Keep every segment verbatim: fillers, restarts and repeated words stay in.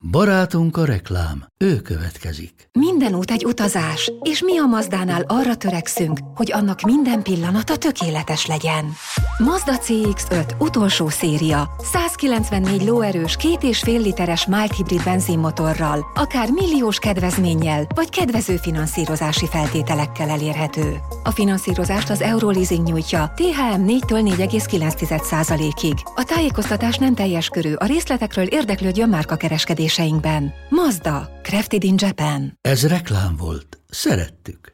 Barátunk a reklám, ő következik. Minden út egy utazás, és mi a Mazdánál arra törekszünk, hogy annak minden pillanata tökéletes legyen. Mazda cé iksz öt utolsó széria, százkilencvennégy lóerős, két és fél literes mild hibrid benzinmotorral, akár milliós kedvezménnyel, vagy kedvező finanszírozási feltételekkel elérhető. A finanszírozást az Euroleasing nyújtja té há em négytől négy egész kilenc százalékig. A tájékoztatás nem teljes körű, a részletekről érdeklődjön márkakereskedéseinkben. Mazda, crafted in Japan. Ez reklám volt. Szerettük.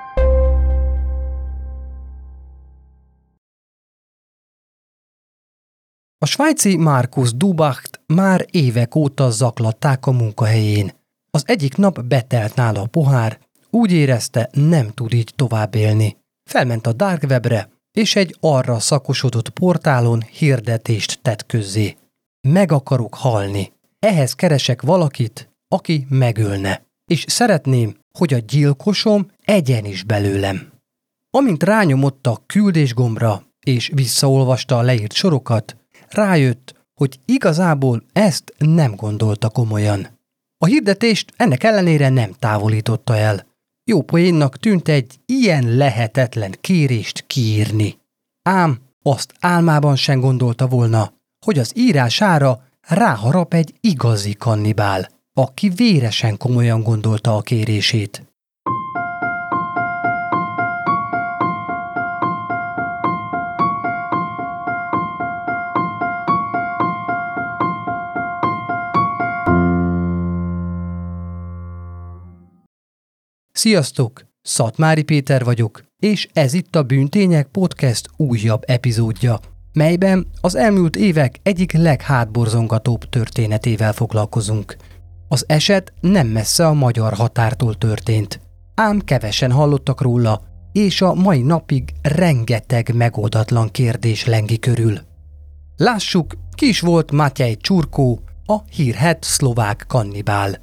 A svájci Markus Dubacht már évek óta zaklatták a munkahelyén. Az egyik nap betelt nála a pohár, úgy érezte, nem tud így tovább élni. Felment a dark webre, és egy arra szakosodott portálon hirdetést tett közzé. Meg akarok halni. Ehhez keresek valakit, aki megölne. És szeretném, hogy a gyilkosom egyen is belőlem. Amint rányomott a küldésgombra, és visszaolvasta a leírt sorokat, rájött, hogy igazából ezt nem gondolta komolyan. A hirdetést ennek ellenére nem távolította el. Jó poénnak tűnt egy ilyen lehetetlen kérést kiírni. Ám azt álmában sem gondolta volna, hogy az írására ráharap egy igazi kannibál, aki véresen komolyan gondolta a kérését. Sziasztok! Szatmári Péter vagyok, és ez itt a Bűntények Podcast újabb epizódja, melyben az elmúlt évek egyik leghátborzongatóbb történetével foglalkozunk. Az eset nem messze a magyar határtól történt, ám kevesen hallottak róla, és a mai napig rengeteg megoldatlan kérdés lengi körül. Lássuk, ki is volt Matej Csurkó, a hírhedt szlovák kannibál.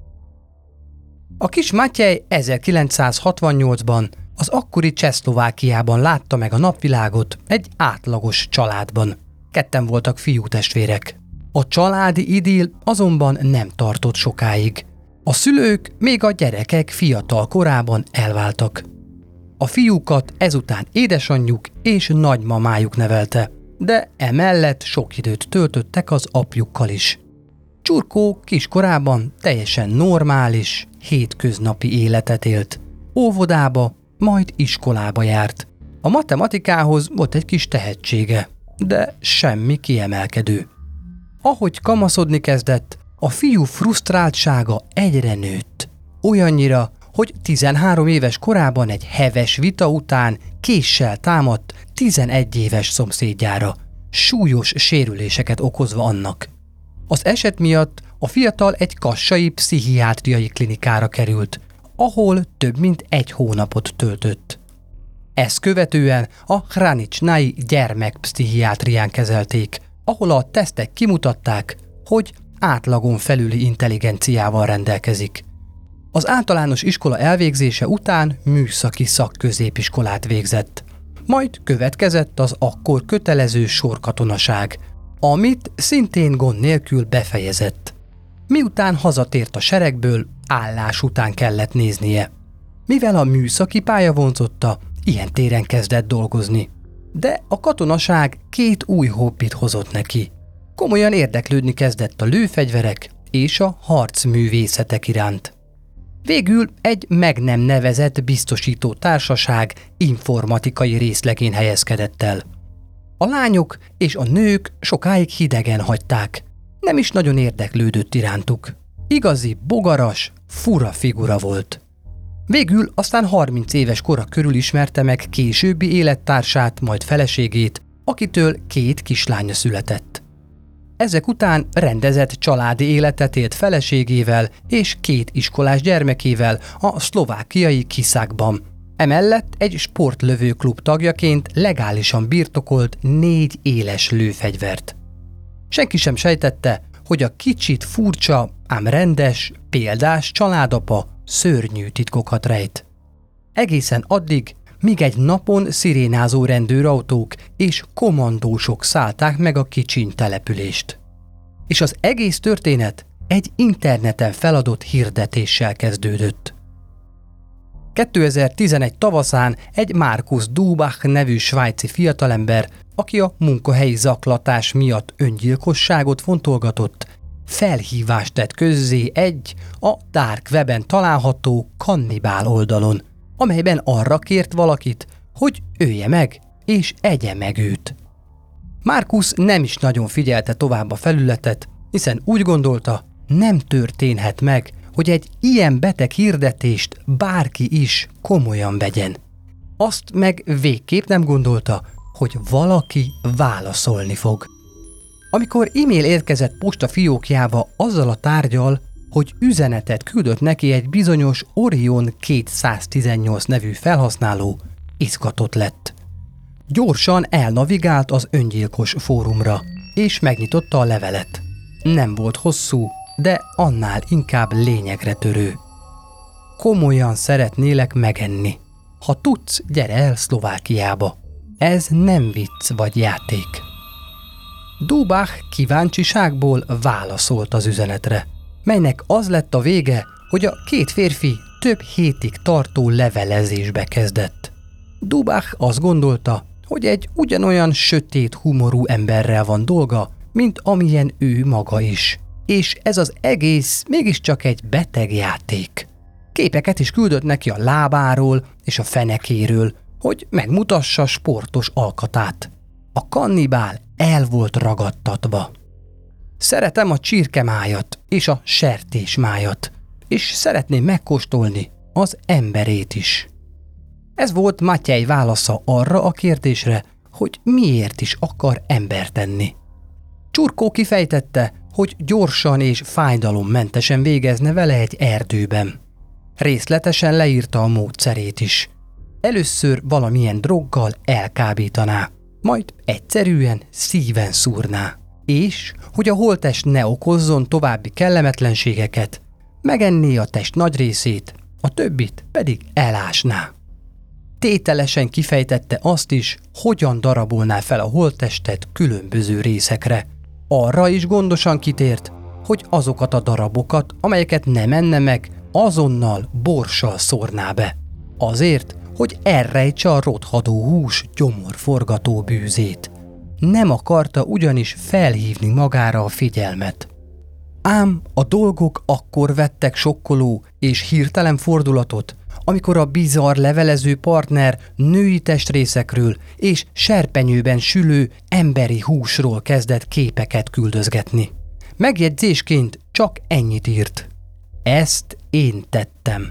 A kis Matej ezerkilencszázhatvannyolcban az akkori Csehszlovákiában látta meg a napvilágot egy átlagos családban. Ketten voltak fiútestvérek. A családi idill azonban nem tartott sokáig. A szülők még a gyerekek fiatal korában elváltak. A fiúkat ezután édesanyjuk és nagymamájuk nevelte, de emellett sok időt töltöttek az apjukkal is. Csurkó kiskorában teljesen normális, hétköznapi életet élt. Óvodába, majd iskolába járt. A matematikához volt egy kis tehetsége, de semmi kiemelkedő. Ahogy kamaszodni kezdett, a fiú frusztráltsága egyre nőtt. Olyannyira, hogy tizenhárom éves korában egy heves vita után késsel támadt tizenegy éves szomszédjára, súlyos sérüléseket okozva annak. Az eset miatt a fiatal egy kassai pszichiátriai klinikára került, ahol több mint egy hónapot töltött. Ezt követően a Hraničnai gyermekpszichiátrián kezelték, ahol a tesztek kimutatták, hogy átlagon felüli intelligenciával rendelkezik. Az általános iskola elvégzése után műszaki szakközépiskolát végzett. Majd következett az akkor kötelező sorkatonaság, amit szintén gond nélkül befejezett. Miután hazatért a seregből, állás után kellett néznie. Mivel a műszaki pálya vonzotta, ilyen téren kezdett dolgozni. De a katonaság két új hobbit hozott neki. Komolyan érdeklődni kezdett a lőfegyverek és a harcművészetek iránt. Végül egy meg nem nevezett biztosító társaság informatikai részlegén helyezkedett el. A lányok és a nők sokáig hidegen hagyták. Nem is nagyon érdeklődött irántuk. Igazi, bogaras, fura figura volt. Végül aztán harminc éves kora körül ismerte meg későbbi élettársát, majd feleségét, akitől két kislánya született. Ezek után rendezett családi életet élt feleségével és két iskolás gyermekével a szlovákiai Kiszákban. Emellett egy sportlövőklub tagjaként legálisan birtokolt négy éles lőfegyvert. Senki sem sejtette, hogy a kicsit furcsa, ám rendes, példás családapa szörnyű titkokat rejt. Egészen addig, míg egy napon szirénázó rendőrautók és kommandósok szállták meg a kicsiny települést. És az egész történet egy interneten feladott hirdetéssel kezdődött. kétezer-tizenegy tavaszán egy Markus Dubach nevű svájci fiatalember, aki a munkahelyi zaklatás miatt öngyilkosságot fontolgatott, felhívást tett közzé egy a Dark Weben található kannibál oldalon, amelyben arra kért valakit, hogy ölje meg és egye meg őt. Markus nem is nagyon figyelte tovább a felületet, hiszen úgy gondolta, nem történhet meg, hogy egy ilyen beteg hirdetést bárki is komolyan vegyen. Azt meg végképp nem gondolta, hogy valaki válaszolni fog. Amikor e-mail érkezett posta fiókjába azzal a tárggyal, hogy üzenetet küldött neki egy bizonyos Orion kétszáztizennyolc nevű felhasználó, izgatott lett. Gyorsan elnavigált az öngyilkos fórumra, és megnyitotta a levelet. Nem volt hosszú, de annál inkább lényegre törő. Komolyan szeretnélek megenni. Ha tudsz, gyere el Szlovákiába. Ez nem vicc vagy játék. Dubach kíváncsiságból válaszolt az üzenetre, melynek az lett a vége, hogy a két férfi több hétig tartó levelezésbe kezdett. Dubach azt gondolta, hogy egy ugyanolyan sötét humorú emberrel van dolga, mint amilyen ő maga is. És ez az egész mégiscsak egy beteg játék. Képeket is küldött neki a lábáról és a fenekéről, hogy megmutassa sportos alkatát. A kannibál el volt ragadtatva. Szeretem a csirkemájat és a sertésmájat, és szeretném megkóstolni az emberét is. Ez volt Matyej válasza arra a kérdésre, hogy miért is akar embert enni. Csurkó kifejtette, hogy gyorsan és fájdalommentesen végezne vele egy erdőben. Részletesen leírta a módszerét is. Először valamilyen droggal elkábítaná, majd egyszerűen szíven szúrná. És, hogy a holttest ne okozzon további kellemetlenségeket, megenné a test nagy részét, a többit pedig elásná. Tételesen kifejtette azt is, hogyan darabolná fel a holttestet különböző részekre. Arra is gondosan kitért, hogy azokat a darabokat, amelyeket nem enne meg, azonnal borssal szórná be. Azért, hogy elrejtse a rothadó hús gyomorforgató bűzét. Nem akarta ugyanis felhívni magára a figyelmet. Ám a dolgok akkor vettek sokkoló és hirtelen fordulatot, amikor a bizarr levelező partner női testrészekről és serpenyőben sülő emberi húsról kezdett képeket küldözgetni. Megjegyzésként csak ennyit írt. Ezt én tettem.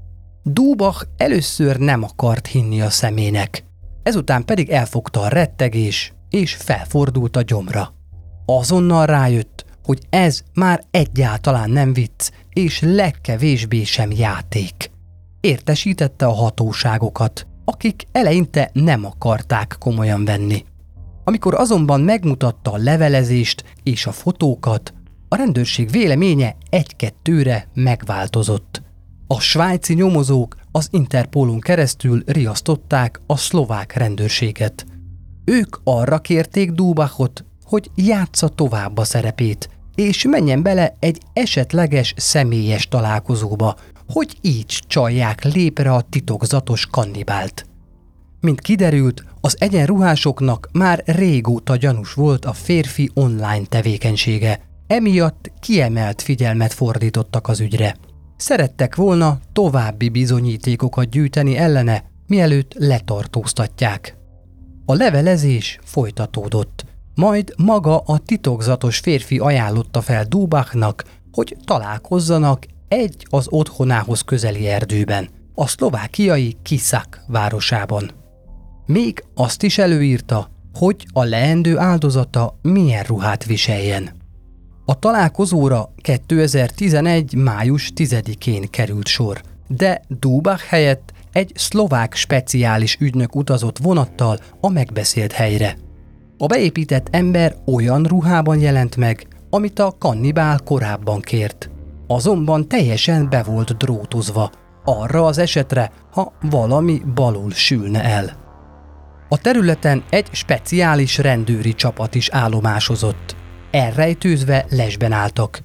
Dubach először nem akart hinni a szemének, ezután pedig elfogta a rettegés, és felfordult a gyomra. Azonnal rájött, hogy ez már egyáltalán nem vicc, és legkevésbé sem játék. Értesítette a hatóságokat, akik eleinte nem akarták komolyan venni. Amikor azonban megmutatta a levelezést és a fotókat, a rendőrség véleménye egy-kettőre megváltozott. A svájci nyomozók az Interpolon keresztül riasztották a szlovák rendőrséget. Ők arra kérték Dubachot, hogy játsza tovább a szerepét, és menjen bele egy esetleges személyes találkozóba, hogy így csalják lépre a titokzatos kannibált. Mint kiderült, az egyenruhásoknak már régóta gyanús volt a férfi online tevékenysége, emiatt kiemelt figyelmet fordítottak az ügyre. Szerettek volna további bizonyítékokat gyűjteni ellene, mielőtt letartóztatják. A levelezés folytatódott, majd maga a titokzatos férfi ajánlotta fel Dubachnak, hogy találkozzanak egy az otthonához közeli erdőben, a szlovákiai Kiszak városában. Még azt is előírta, hogy a leendő áldozata milyen ruhát viseljen. A találkozóra kétezer-tizenegy. május tizedikén került sor, de Dubach helyett egy szlovák speciális ügynök utazott vonattal a megbeszélt helyre. A beépített ember olyan ruhában jelent meg, amit a kannibál korábban kért. Azonban teljesen be volt drótozva, arra az esetre, ha valami balul sülne el. A területen egy speciális rendőri csapat is állomásozott. Elrejtőzve lesben álltak.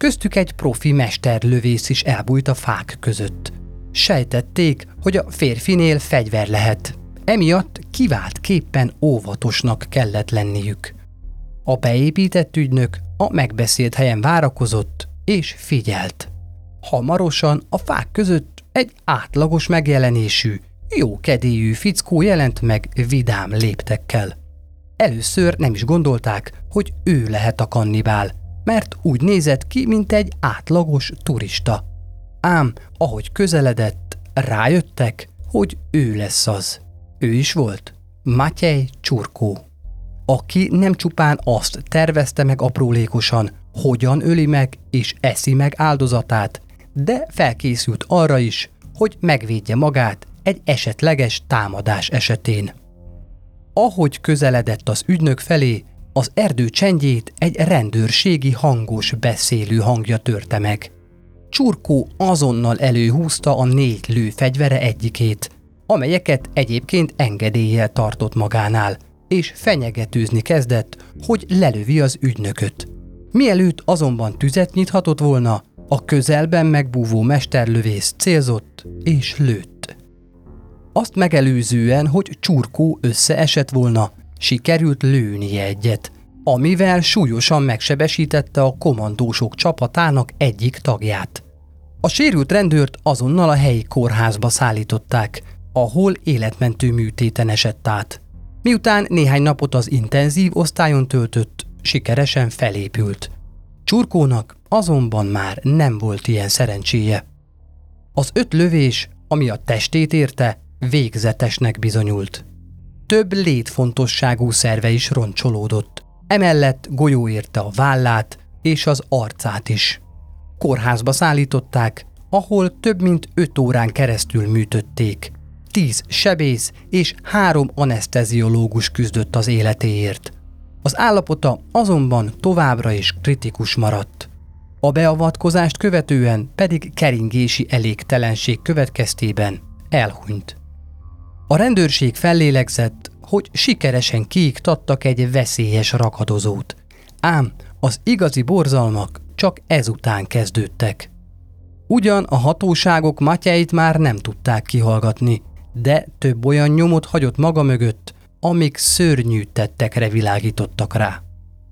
Köztük egy profi mesterlövész is elbújt a fák között. Sejtették, hogy a férfinél fegyver lehet, emiatt kiváltképpen óvatosnak kellett lenniük. A beépített ügynök a megbeszélt helyen várakozott és figyelt. Hamarosan a fák között egy átlagos megjelenésű, jó kedélyű fickó jelent meg vidám léptekkel. Először nem is gondolták, hogy ő lehet a kannibál, mert úgy nézett ki, mint egy átlagos turista. Ám, ahogy közeledett, rájöttek, hogy ő lesz az. Ő is volt, Matyej Csurkó, aki nem csupán azt tervezte meg aprólékosan, hogyan öli meg és eszi meg áldozatát, de felkészült arra is, hogy megvédje magát egy esetleges támadás esetén. Ahogy közeledett az ügynök felé, az erdő csendjét egy rendőrségi hangos beszélő hangja törte meg. Csurkó azonnal előhúzta a négy lőfegyvere egyikét, amelyeket egyébként engedéllyel tartott magánál, és fenyegetőzni kezdett, hogy lelövi az ügynököt. Mielőtt azonban tüzet nyithatott volna, a közelben megbúvó mesterlövész célzott és lőtt. Azt megelőzően, hogy Csurkó összeesett volna, sikerült lőnie egyet, amivel súlyosan megsebesítette a kommandósok csapatának egyik tagját. A sérült rendőrt azonnal a helyi kórházba szállították, ahol életmentő műtéten esett át. Miután néhány napot az intenzív osztályon töltött, sikeresen felépült. Csurkónak azonban már nem volt ilyen szerencséje. Az öt lövés, ami a testét érte, végzetesnek bizonyult. Több létfontosságú szerve is roncsolódott. Emellett golyó érte a vállát és az arcát is. Kórházba szállították, ahol több mint öt órán keresztül műtötték. Tíz sebész és három aneszteziológus küzdött az életéért. Az állapota azonban továbbra is kritikus maradt. A beavatkozást követően pedig keringési elégtelenség következtében elhunyt. A rendőrség fellélegzett, hogy sikeresen kiiktattak egy veszélyes rakadozót. Ám az igazi borzalmak csak ezután kezdődtek. Ugyan a hatóságok Matyejt már nem tudták kihallgatni, de több olyan nyomot hagyott maga mögött, amik szörnyű tettekre világítottak rá.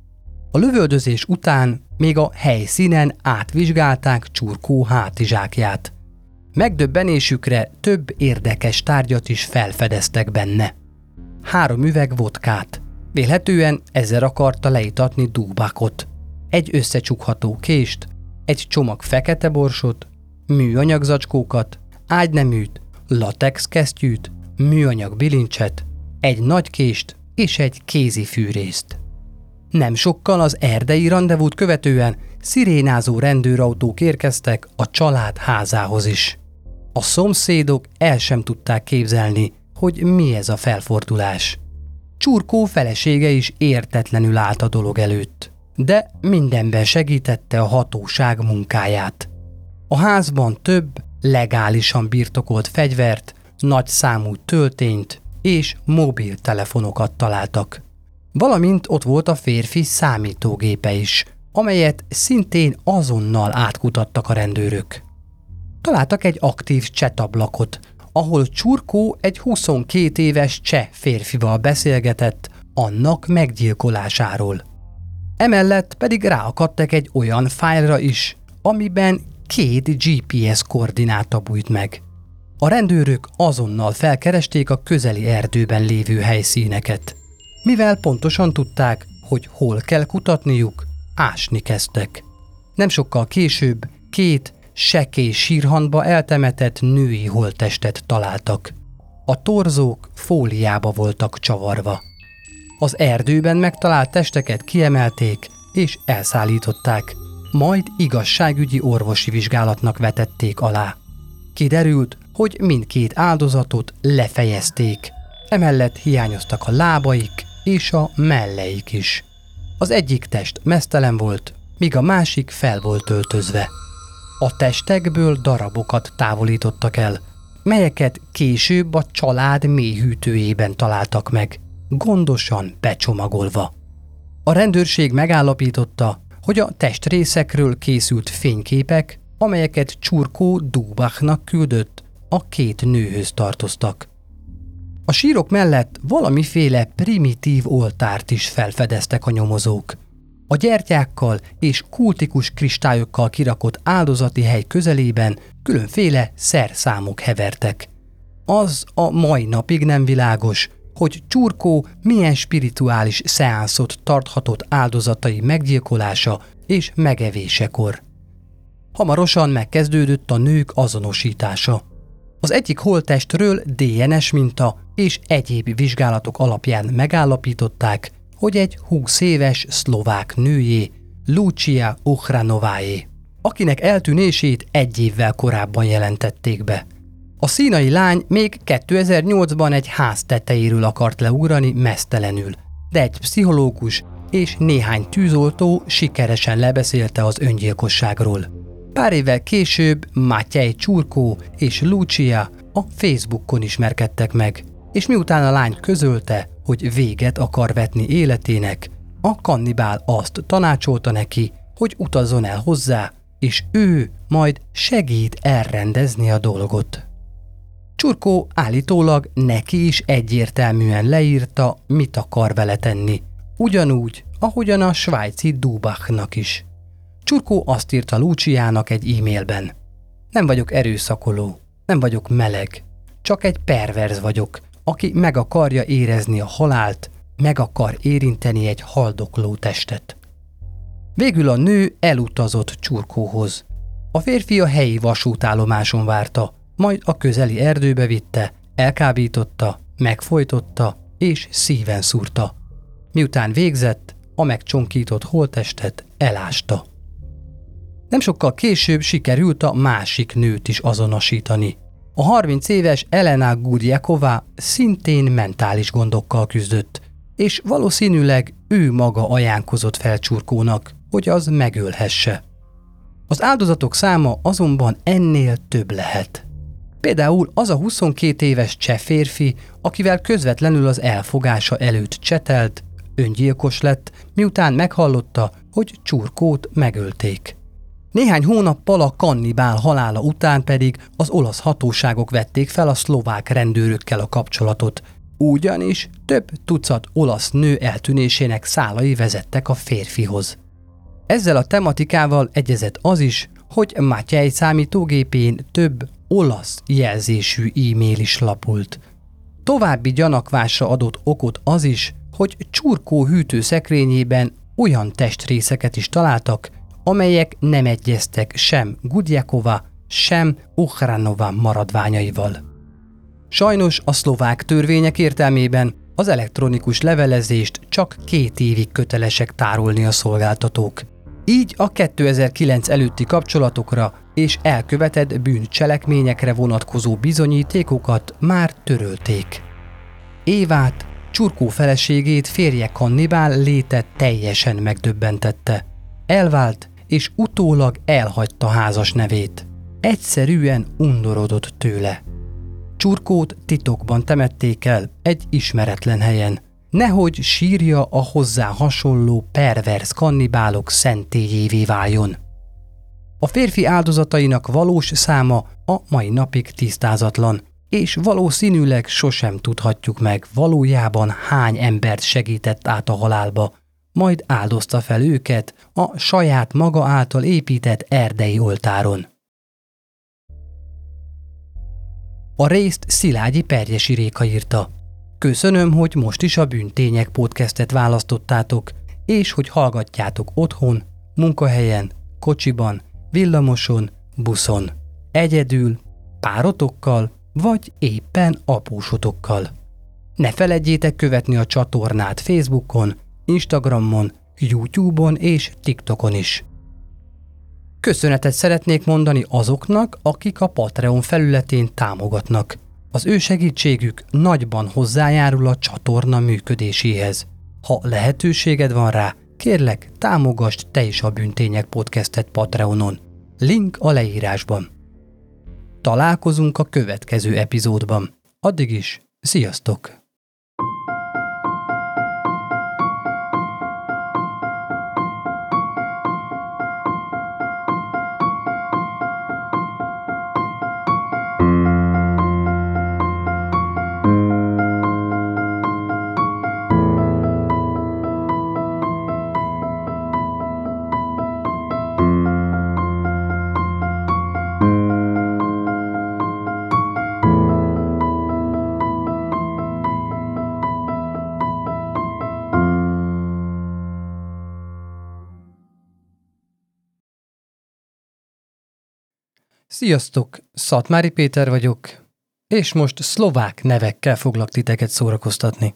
A lövöldözés után még a helyszínen átvizsgálták Csurkó hátizsákját. Megdöbbenésükre több érdekes tárgyat is felfedeztek benne. Három üveg vodkát, vélhetően ezzel akarta leítatni Dúbakot, egy összecsukható kést, egy csomag fekete borsot, műanyag zacskókat, ágyneműt, latex kesztyűt, műanyag bilincset, egy nagy kést és egy kézifűrészt. Nem sokkal az erdei randevút követően szirénázó rendőrautók érkeztek a család házához is. A szomszédok el sem tudták képzelni, hogy mi ez a felfordulás. Csurkó felesége is értetlenül állt a dolog előtt, de mindenben segítette a hatóság munkáját. A házban több legálisan birtokolt fegyvert, nagy számú töltényt és mobiltelefonokat találtak. Valamint ott volt a férfi számítógépe is, amelyet szintén azonnal átkutattak a rendőrök. Találtak egy aktív csetablakot, ahol Csurkó egy huszonkét éves cseh férfival beszélgetett annak meggyilkolásáról. Emellett pedig ráakadtak egy olyan fájlra is, amiben két gé pé es koordináta bújt meg. A rendőrök azonnal felkeresték a közeli erdőben lévő helyszíneket. Mivel pontosan tudták, hogy hol kell kutatniuk, ásni kezdtek. Nem sokkal később két sekély sírhandba eltemetett női holttestet találtak. A torzók fóliába voltak csavarva. Az erdőben megtalált testeket kiemelték és elszállították, majd igazságügyi orvosi vizsgálatnak vetették alá. Kiderült, hogy mindkét áldozatot lefejezték, emellett hiányoztak a lábaik és a melleik is. Az egyik test meztelen volt, míg a másik fel volt öltözve. A testekből darabokat távolítottak el, melyeket később a család mélyhűtőjében találtak meg, gondosan becsomagolva. A rendőrség megállapította, hogy a testrészekről készült fényképek, amelyeket Csurkó Dúbachnak küldött, a két nőhöz tartoztak. A sírok mellett valamiféle primitív oltárt is felfedeztek a nyomozók. A gyertyákkal és kultikus kristályokkal kirakott áldozati hely közelében különféle szerszámok hevertek. Az a mai napig nem világos, hogy Csurkó milyen spirituális szeánszot tarthatott áldozatai meggyilkolása és megevésekor. Hamarosan megkezdődött a nők azonosítása. Az egyik holttestről dé en es minta és egyéb vizsgálatok alapján megállapították, hogy egy húsz éves szlovák nőjé, Lucia Ochranováé, akinek eltűnését egy évvel korábban jelentették be. A színai lány még kétezer-nyolcban egy ház tetejéről akart leugrani meztelenül, de egy pszichológus és néhány tűzoltó sikeresen lebeszélte az öngyilkosságról. Pár évvel később Matej Csurkó és Lucia a Facebookon ismerkedtek meg, és miután a lány közölte, hogy véget akar vetni életének, a kannibál azt tanácsolta neki, hogy utazzon el hozzá, és ő majd segít elrendezni a dolgot. Csurkó állítólag neki is egyértelműen leírta, mit akar vele tenni, ugyanúgy, ahogyan a svájci Dúbachnak is. Csurkó azt írta Luciának egy e-mailben: nem vagyok erőszakoló, nem vagyok meleg, csak egy perverz vagyok, aki meg akarja érezni a halált, meg akar érinteni egy haldokló testet. Végül a nő elutazott Csurkóhoz. A férfi a helyi vasútállomáson várta, majd a közeli erdőbe vitte, elkábította, megfojtotta és szíven szúrta. Miután végzett, a megcsonkított holttestet elásta. Nem sokkal később sikerült a másik nőt is azonosítani. A harminc éves Elena Gudjakova szintén mentális gondokkal küzdött, és valószínűleg ő maga ajánlkozott fel Csurkónak, hogy az megölhesse. Az áldozatok száma azonban ennél több lehet. Például az a huszonkét éves cseh férfi, akivel közvetlenül az elfogása előtt csetelt, öngyilkos lett, miután meghallotta, hogy Csurkót megölték. Néhány hónappal a kannibál halála után pedig az olasz hatóságok vették fel a szlovák rendőrökkel a kapcsolatot, ugyanis több tucat olasz nő eltűnésének szálai vezettek a férfihoz. Ezzel a tematikával egyezett az is, hogy Matej számítógépén több olasz jelzésű e-mail is lapult. További gyanakvásra adott okot az is, hogy Csurkó hűtőszekrényében olyan testrészeket is találtak, amelyek nem egyeztek sem Gudjakova, sem Ochranova maradványaival. Sajnos a szlovák törvények értelmében az elektronikus levelezést csak két évig kötelesek tárolni a szolgáltatók. Így a kétezer-kilenc előtti kapcsolatokra és elkövetett bűncselekményekre vonatkozó bizonyítékokat már törölték. Évát, Csurkó feleségét férje kannibál léte teljesen megdöbbentette. Elvált és utólag elhagyta házas nevét. Egyszerűen undorodott tőle. Csurkót titokban temették el egy ismeretlen helyen, nehogy sírja a hozzá hasonló perverz kannibálok szentélyévé váljon. A férfi áldozatainak valós száma a mai napig tisztázatlan, és valószínűleg sosem tudhatjuk meg valójában hány embert segített át a halálba, majd áldozta fel őket a saját maga által épített erdei oltáron. A részt Szilágyi Perjesi Réka írta. Köszönöm, hogy most is a Bűntények podcastet választottátok, és hogy hallgatjátok otthon, munkahelyen, kocsiban, villamoson, buszon, egyedül, párotokkal, vagy éppen apósotokkal. Ne feledjétek követni a csatornát Facebookon, Instagramon, YouTube-on és TikTokon is. Köszönetet szeretnék mondani azoknak, akik a Patreon felületén támogatnak. Az ő segítségük nagyban hozzájárul a csatorna működéséhez. Ha lehetőséged van rá, kérlek, támogasd te is a Bűntények podcastet Patreonon. Link a leírásban. Találkozunk a következő epizódban. Addig is, sziasztok! Sziasztok, Szatmári Péter vagyok, és most szlovák nevekkel foglak titeket szórakoztatni.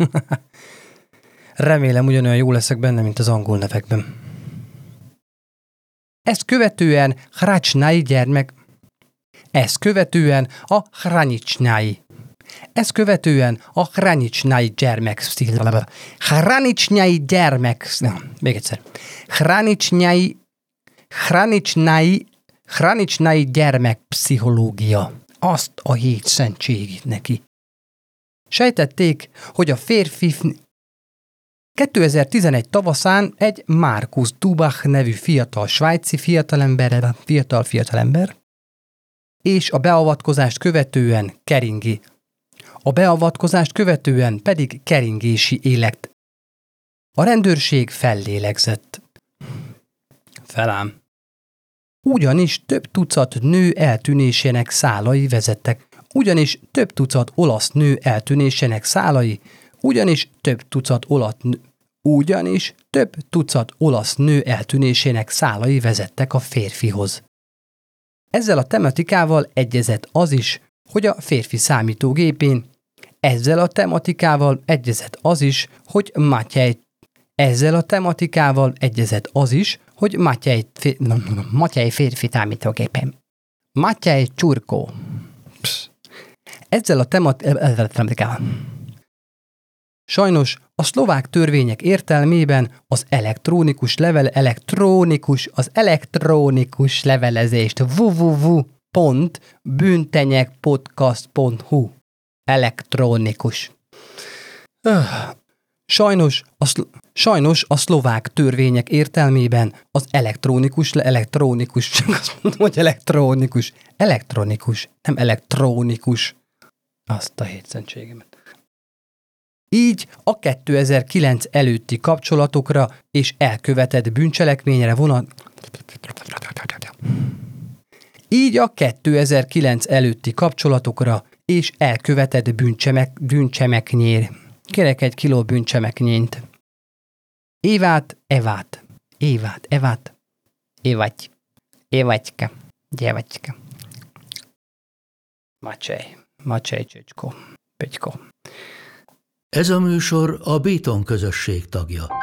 Remélem ugyanolyan jó leszek benne, mint az angol nevekben. Ezt követően Hracsnai gyermek... Ezt követően a Hranicsnai. Ezt követően a Hranicsnai gyermek... Hranicsnai gyermek... Még egyszer. Hranicsnai... Hranicsnai... Hranicsnai gyermekpszichológia. Azt a hét szentségét neki. Sejtették, hogy a férfi... kétezer-tizenegy tavaszán egy Markus Dubach nevű fiatal svájci fiatalember, fiatal fiatalember, és a beavatkozást követően keringi. A beavatkozást követően pedig keringési élet. A rendőrség fellélegzett. Felám. Ugyanis több tucat nő eltűnésének szálai vezettek. Ugyanis több tucat olasz nő eltűnésének szálai. Ugyanis több tucat olasz nő, ugyanis több tucat olasz nő eltűnésének szálai vezettek a férfihoz. Ezzel a tematikával egyezett az is, hogy a férfi számítógépén, ezzel a tematikával egyezett az is, hogy Matyej, ezzel a tematikával egyezett az is, hogy Matyej, fér, Matyej férfi számítógépén. Matyej Csurkó. Psz. Ezzel a tematikával. Sajnos a szlovák törvények értelmében az elektronikus level, elektronikus, az elektronikus levelezést www pont bűntenyekpodcast pont hu elektronikus. Sajnos a, szlo- sajnos a szlovák törvények értelmében az elektronikus, le- elektronikus, csak azt mondom, hogy elektronikus, elektronikus, nem elektronikus. Azt a hétszentségemet. Így a kétezer-kilenc előtti kapcsolatokra és elkövetett bűncselekményre vonat... Így a kétezer-kilenc előtti kapcsolatokra és elkövetett bűncsemek, bűncsemeknyér. Kérek egy kiló bűncsemeknyént. Évát, Evát. Évát, Evát. Évaty. Évatyka. Gyevatyka. Macsej. Macsej Csöcskó. Pöcskó. Ez a műsor a Béton közösség tagja.